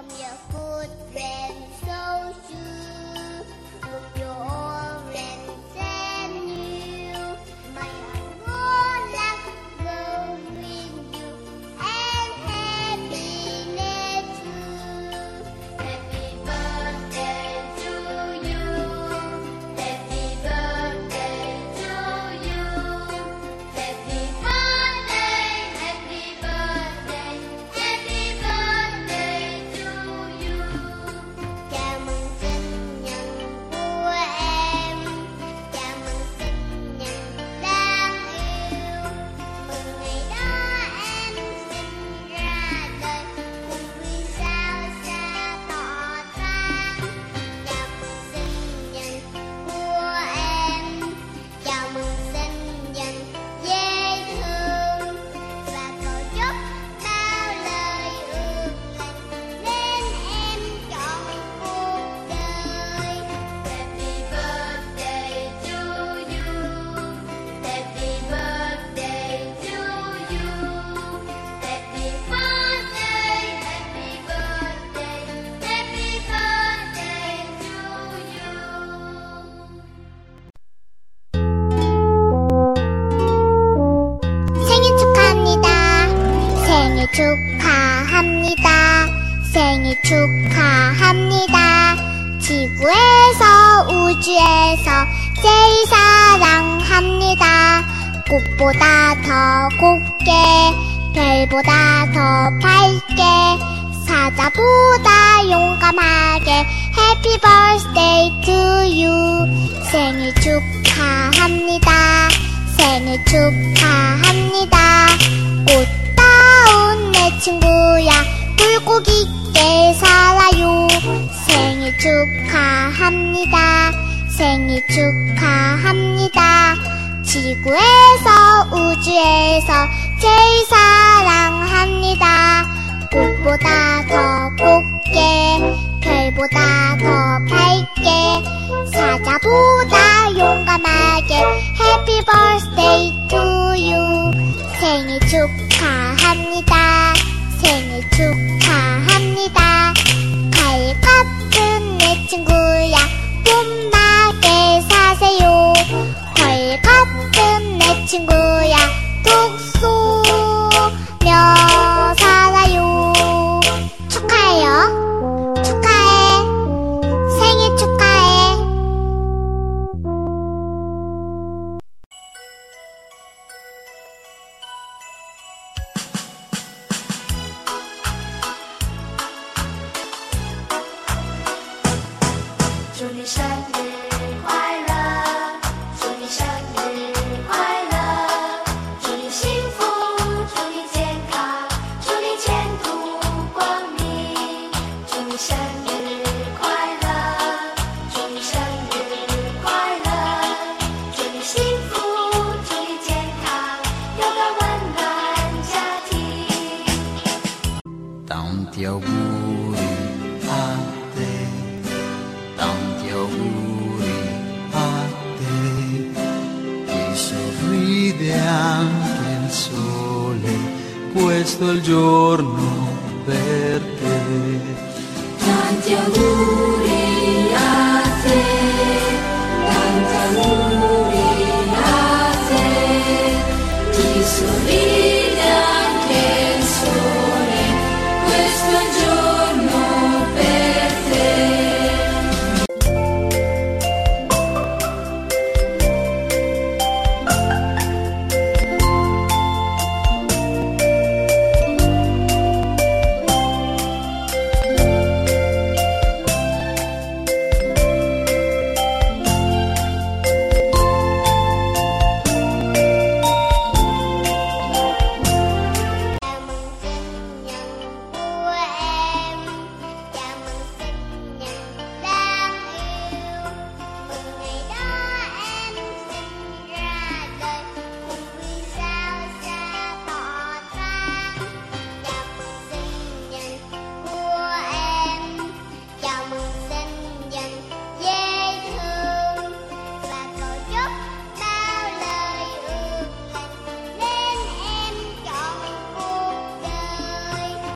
your foot when so shoe. Look your orange and new. My heart luck go with you and happiness too. Happy birthday to you. Happy birthday to you. Happy birthday, happy birthday, happy birthday to you. Chào mừng sinh nhật của em, chào mừng sinh nhật đáng yêu. Mừng ngày đó em sinh ra đời, cùng vì sao xa tỏ sáng. Chào mừng sinh nhật của em, chào mừng sinh nhật dễ thương. Và cầu chúc bao lời ước lành nên em chọn cuộc đời. Happy birthday to you. Happy birthday to you. Happy birthday, happy birthday, happy birthday to you. 생일 축하합니다. 생일 축하합니다. 생일 축하합니다. 지구에서 우주에서 제일 사랑합니다. 꽃보다 더 곱게 별보다 더 밝게 사자보다 용감하게 Happy birthday to you. 생일 축하합니다. 생일 축하합니다. 꽃다운 내 친구야 굴곡 있게 살아요. 생일 축하합니다. 생일 축하합니다. 지구에서 우주에서 제일 사랑합니다. 꽃보다 더 곱게 별보다 더 밝게 사자보다 용감하게 Happy birthday to you. 생일 축하합니다. 생일 축하합니다. 과일 같은 내 친구야 봄나게 사세요. 과일 같은 내 친구야 톡 쏘며 살아요. 축하해요. 축하해. 생일 축하해. 祝你生日快乐，祝你生日快乐，祝你幸福，祝你健康，祝你前途光明。祝你生日快乐，祝你生日快乐，祝你幸福，祝你健康，有个温暖家庭。 Tanti auguri a te, tanti auguri a te, ti sorride anche il sole, questo è il giorno per te. Tanti auguri a te.